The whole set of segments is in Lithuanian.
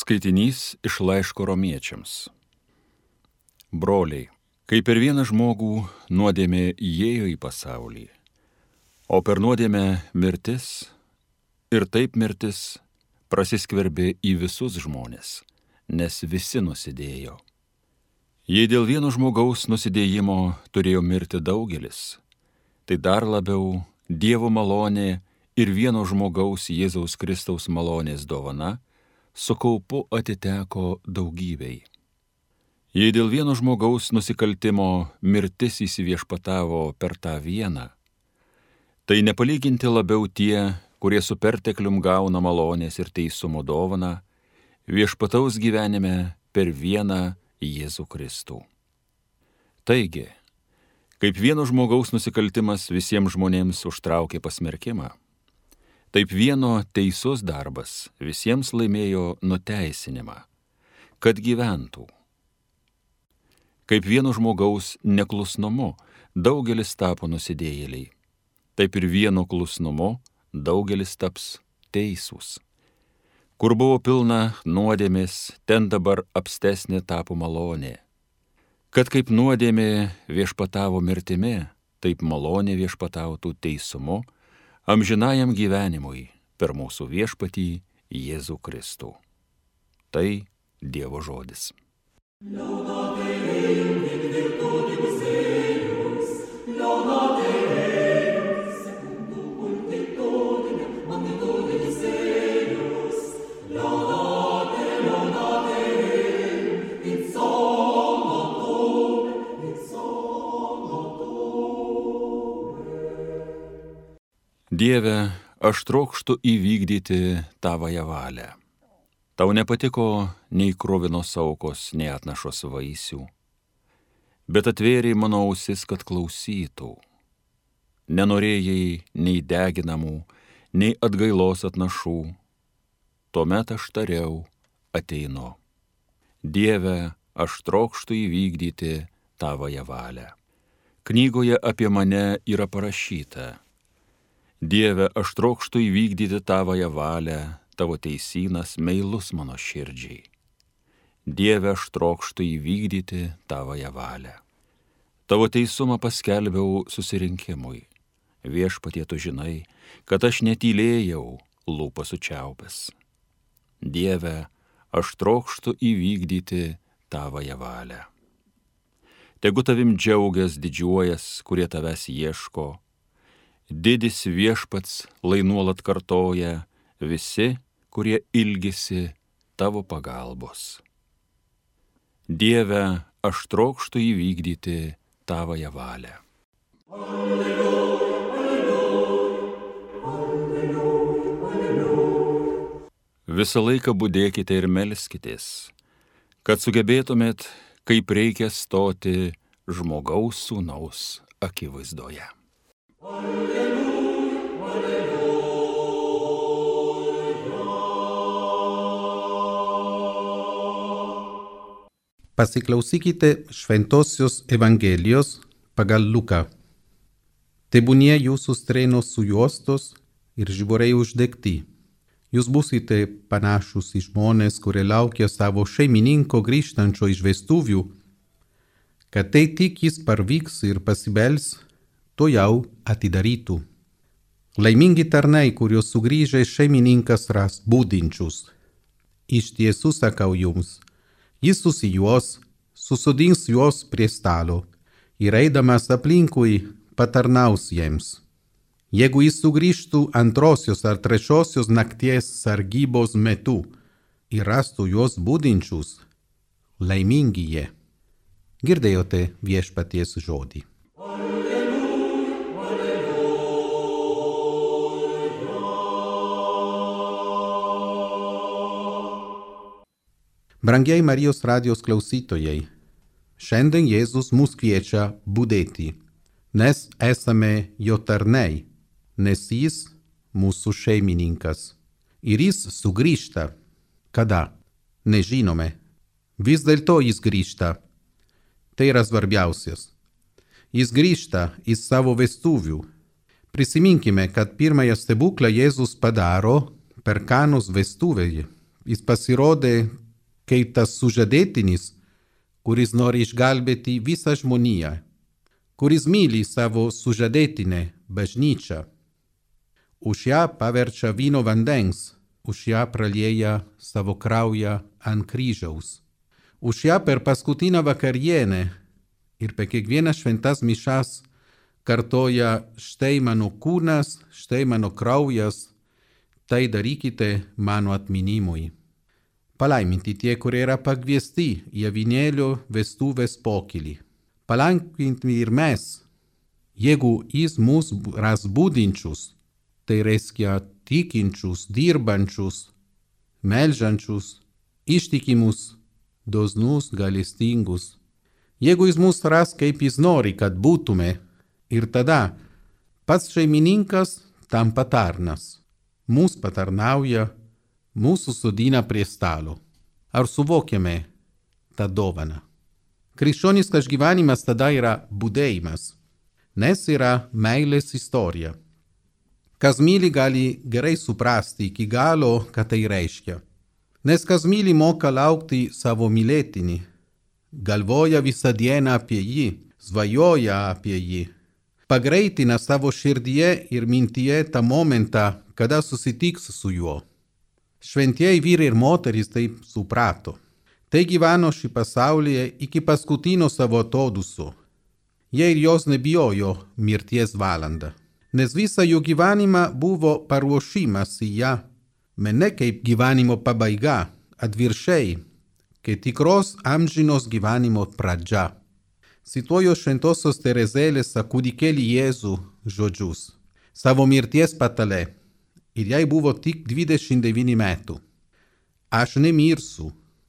Skaitinys iš laiško Romiečiams. Broliai, kai per vieną žmogų nuodėmė įėjo į pasaulį, o per nuodėmę mirtis, ir taip mirtis prasiskverbė į visus žmones, nes visi nusidėjo. Jei dėl vieno žmogaus nusidėjimo turėjo mirti daugelis, tai dar labiau Dievo malonė ir vieno žmogaus Jėzaus Kristaus malonės dovana su kaupu atiteko daugybei. Jei dėl vieno žmogaus nusikaltimo mirtis įsiviešpatavo per tą vieną, tai nepalyginti labiau tie, kurie su perteklium gauna malonės ir teisumo dovaną, viešpataus gyvenime per vieną Jėzų Kristų. Taigi, kaip vieno žmogaus nusikaltimas visiems žmonėms užtraukė pasmerkimą, taip vieno teisus darbas visiems laimėjo nuteisinimą, kad gyventų. Kaip vieno žmogaus neklusnumu daugelis tapo nusidėjėliai, taip ir vieno klusnumu daugelis taps teisūs. Kur buvo pilna nuodėmės, ten dabar apstesnė tapo malonė. Kad kaip nuodėmė viešpatavo mirtimi, taip malonė viešpatautų teisumu, amžinajam gyvenimui per mūsų viešpatį Jėzų Kristų. Tai Dievo žodis. Dieve, aš trokštu įvykdyti tavąją valią. Tau nepatiko nei kruvinos aukos, nei atnašos vaisių, bet atvėrei mano ausis, kad klausytų. Nenorėjai nei deginamų, nei atgailos atnašų. Tuomet aš tariau, ateinu. Dieve, aš trokštu įvykdyti tavąją valią. Knygoje apie mane yra parašyta: Dieve, aš trokštu įvykdyti tavąją valią, tavo teisynas meilus mano širdžiai. Dieve, aš trokštu įvykdyti tavąją valią. Tavo teisumą paskelbiau susirinkimui. Viešpatie, tu žinai, kad aš netylėjau, lūpas sučiaupęs. Dieve, aš trokštu įvykdyti tavąją valią. Tegu tavim džiaugias, didžiuojas, kurie tavęs ieško. Didis viešpats, lai nuolat kartoja, visi, kurie ilgisi tavo pagalbos. Dieve, aš trokštu įvykdyti tavąją valią. Alleluja, alleluja, alleluja. Visą laiką budėkite ir melskitės, kad sugebėtumėt, kaip reikia stoti žmogaus sūnaus akivaizdoje. Pasiklausykite Šventosios Evangelijos pagal Luką. Tebūnie jūsų strėnos sujuostos ir žiburiai uždegti. Jūs būsite panašus į žmonės, kurie laukia savo šeimininko grįžtančio iš vestuvių, kad tai tik jis parvyks ir pasibels, to jau atidarytų. Laimingi tarnai, kuriuos sugrįžęs šeimininkas ras budinčius. Iš tiesų sakau jums, jis susijuos, susodins juos prie stalo ir eidamas aplinkui patarnaus jiems. Jeigu jis sugrįžtų antrosios ar trečiosios nakties sargybos metu ir rastų juos budinčius, laimingi jie. Girdėjote viešpaties žodį. Brangiai Marijos radijos klausytojai, šiandien Jėzus mus kviečia budėti, nes esame jo tarnai, nes jis mūsų šeimininkas. Ir jis sugrįžta. Kada? Nežinome. Vis dėlto jis grįžta. Tai yra svarbiausias. Jis grįžta iš savo vestuvių. Prisiminkime, kad pirmąją stebuklą Jėzus padaro per Kanos vestuvėje, Jis pasirodė kaip tas sužadėtinis, kuris nori išgelbėti visą žmoniją, kuris myli savo sužadėtinę bažnyčią. Už ją paverčia vyno vandens, už ją pralieja savo kraują ant kryžiaus. Už ją per paskutinę vakarienę ir per kiekvienas šventas mišas kartoja: štai mano kūnas, štai mano kraujas, tai darykite mano atminimui. Palaiminti tie, kurie yra pakviesti į avinėlio vestuvės pokylį. Palaiminti ir mes, jeigu jis mus ras budinčius, tai reiškia tikinčius, dirbančius, melžiančius, ištikimus, dosnus, gailestingus. Jeigu jis mus ras, kaip jis nori, kad būtume, ir tada pats šeimininkas tampa tarnas. Mūs patarnauja, mūsų sodina prie stalo. Ar suvokiame tą dovaną? Krikščioniškas gyvenimas tada yra budėjimas, nes yra meilės istorija. Kas myli, gali gerai suprasti iki galo, ką tai reiškia. Nes kas myli, moka laukti savo mylėtinį, galvoja visą dieną apie jį, svajoja apie jį, pagreitina savo širdyje ir mintyje tą momentą, kada susitiks su juo. Šventieji vyrai ir moterys taip suprato. Tai gyveno šį pasaulyje iki paskutinio savo atodūsio. Jie ir jos nebijojo mirties valandą, nes visą jų gyvenimą buvo paruošimas į ją, ne kaip gyvenimo pabaiga, atvirkščiai, kaip tikros amžinos gyvenimo pradžia. Cituoju šventosios Teresėlės kūdikėlį Jėzų žodžius savo mirties patale, ir jai buvo tik 29 metų. Aš nemirsiu,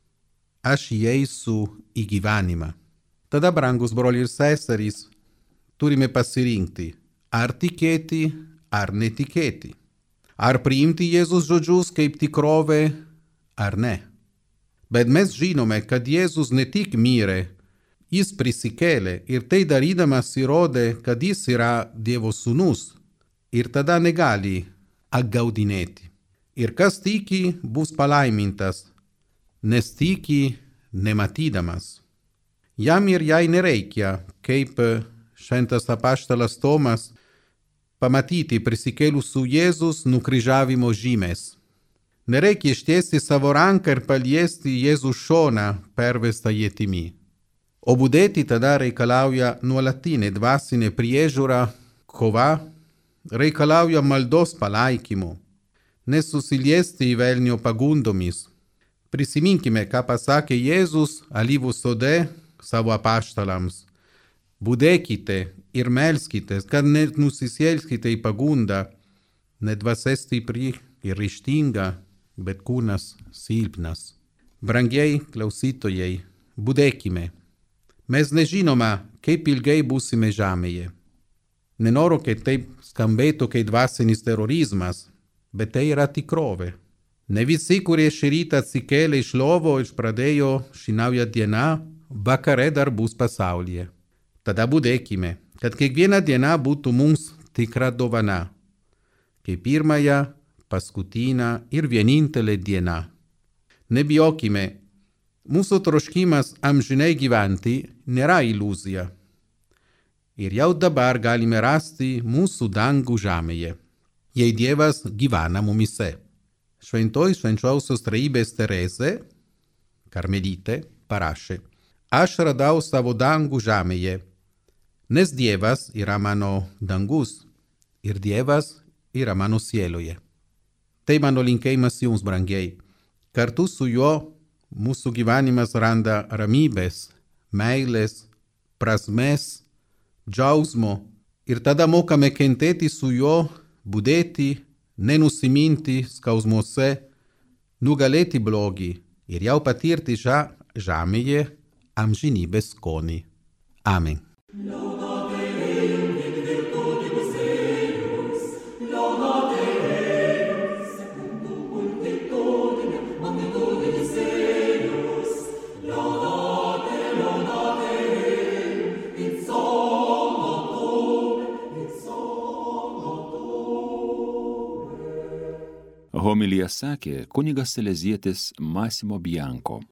aš įeisiu į gyvenimą. Tada, brangus broliai ir seserys, turime pasirinkti, ar tikėti, ar netikėti. Ar priimti Jėzus žodžius kaip tikrovę, ar ne. Bet mes žinome, kad Jėzus ne tik mirė, jis prisikėlė ir tai darydamas įrodė, kad jis yra Dievo sūnus ir tada negali apgaudinėti. Ir kas tiki, bus palaimintas, nes tiki nematydamas. Jam ir jai nereikia, kaip šventas apaštalas Tomas, pamatyti prisikėlusių Jėzus nukryžiavimo žymės. Nereikia ištiesti savo ranką ir paliesti Jėzų šoną pervestą ietimi. O budėti tada reikalauja nuolatinė dvasinė priežiūra, kova, reikalauja maldos palaikymo, nesusiliesti į velnio pagundomis. Prisiminkime, ką pasakė Jėzus alyvų sode savo apaštalams. Budėkite ir melskite, kad nenusisėskite į pagundą, ne dvasia stipri ir ryžtinga, bet kūnas silpnas. Brangiai klausytojai, budėkime. Mes nežinome, kaip ilgai būsime žemėje. Nenoriu, kad taip skambėtų kaip dvasinis terorizmas, bet tai yra tikrovė. Ne visi, kurie šį rytą atsikėlė iš lovo ir pradėjo šį naują dieną, vakare dar bus pasaulyje. Tada budėkime, kad kiekviena diena būtų mums tikra dovana, kaip pirmąją, paskutinę ir vienintelė diena. Nebijokime, mūsų troškimas amžinai gyventi nėra iliuzija. Ir jau dabar galime rasti mūsų dangų žemėje, jei Dievas gyvena mumise. Šventoji švenčiausios trejybės Teresė, karmelitė, parašė: aš radau savo dangų žemėje, nes Dievas yra mano dangus ir Dievas yra mano sieloje. Tai mano linkėjimas jums, brangiai. Kartu su juo mūsų gyvenimas randa ramybės, meilės, prasmės, džiaugsmo ir tada mokame kentėti su juo, budėti, nenusiminti skausmuose, nugalėti blogį ir jau patirti žemėje amžinybės skonį. Amen. Homiliją sakė kunigas salezietis Massimo Bianco.